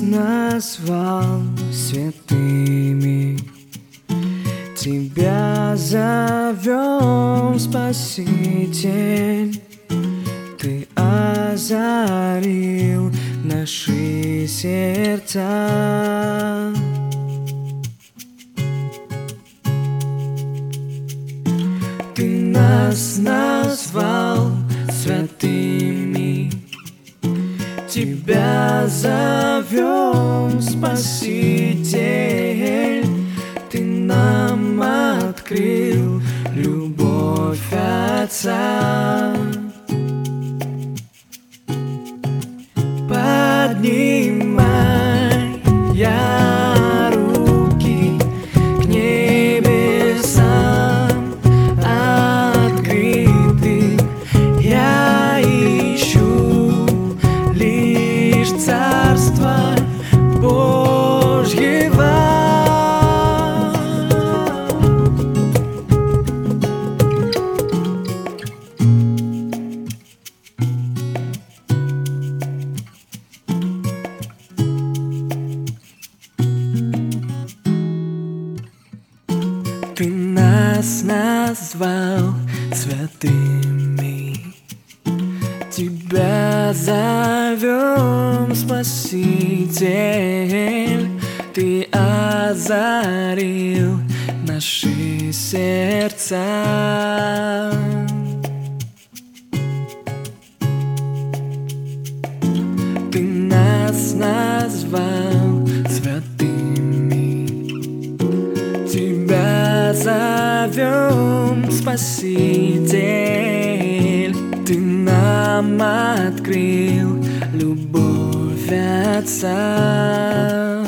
назвал святыми, Тебя зовем, Спаситель. Ты озарил наши сердца. Ты нас назвал святыми, Тебя зовем, Спаситель. Ты нам открыл любовь Отца. Поднимай я руки к небесам открытым, я ищу лишь Царство Божьего. Ты нас назвал святыми, Тебя зовем, Спаситель. Ты озарил наши сердца. Ты нас назвал святыми, Тебя зовем, Спаситель. Ты нам открыл любовь Отца.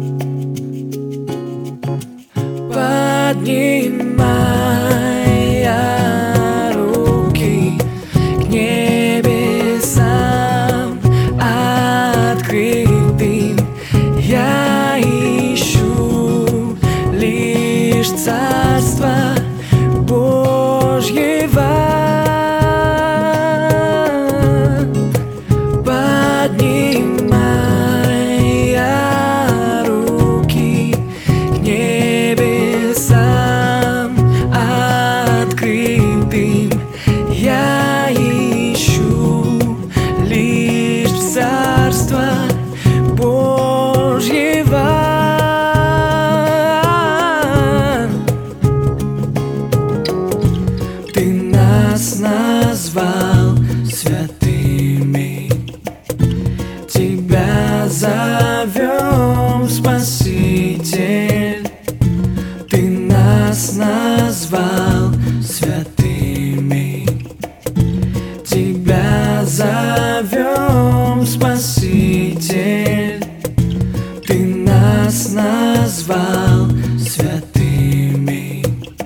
Поднимай я руки к небесам открытым, я ищу лишь Царство Божьего. Поднимай я руки к небесам открытым, я ищу лишь Царство Божьего. Ты нас назвал святыми, Тебя зовем, Спаситель. Ты нас назвал святыми, Тебя зовем, Спаситель. Ты нас назвал святыми,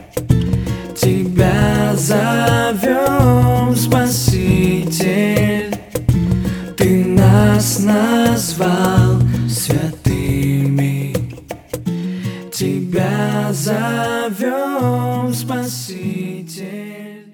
Тебя зовем, Спаситель. Ты нас назвал святыми, Тебя зовем, Спаситель.